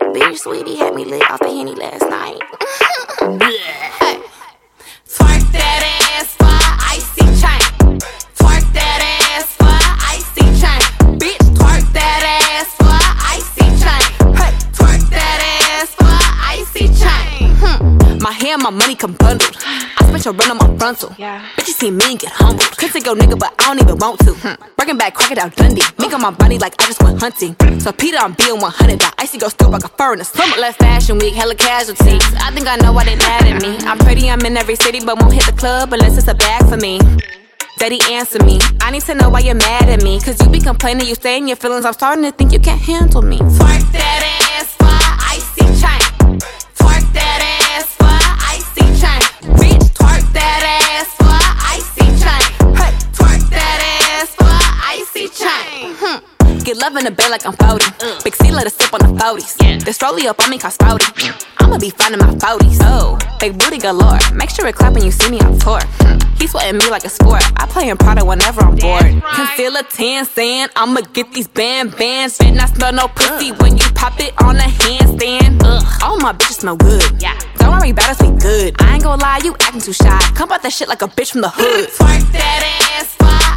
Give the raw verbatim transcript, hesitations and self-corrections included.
Bitch, sweetie had me lit off the Henny last night. Hey. Twerk that ass for a icy chain. Twerk that ass for a icy chain. Bitch, twerk that ass for a icy chain. Hey, twerk that ass for a icy chain. Hmm. My hair, my money come bundled. I spent your run on my frontal. Yeah. Bitch, you see me and get humbled. Could take your nigga, but I don't even want to. Hmm. Breaking back, Crocodile Dundee. Mink on my body like I just went hunting. So Peter, I'm being one hundred. That icy go still like a fur in the summer. Left fashion week, hella casualties. I think I know why they mad at me. I'm pretty, I'm in every city, but won't hit the club unless it's a bag for me. Daddy, answer me. I need to know why you're mad at me. Cause you be complaining, you stay in your feelings. I'm starting to think you can't handle me. Twerk that ass for a icy chain. Twerk that ass for a icy chain. Bitch, twerk that ass for a icy chain. Hey, twerk that ass for a icy chain. Hmm. Get love in the bed like I'm forty. uh. Big C let us sip on the forties. Yeah. This rollie up on me cause forty. I'ma be finding my forties. Oh, big booty galore. Make sure it clap when you see me on tour. mm. He sweating me like a sport. I play in Prada whenever I'm bored. Right. Concealer tan saying I'ma get these band bands. Bet not smell no pussy uh. when you pop it on a handstand. Ugh. All my bitches smell good. Yeah. Don't worry about us, we good. I ain't gon' lie, you acting too shy. Come out that shit like a bitch from the hood. Twerk that ass for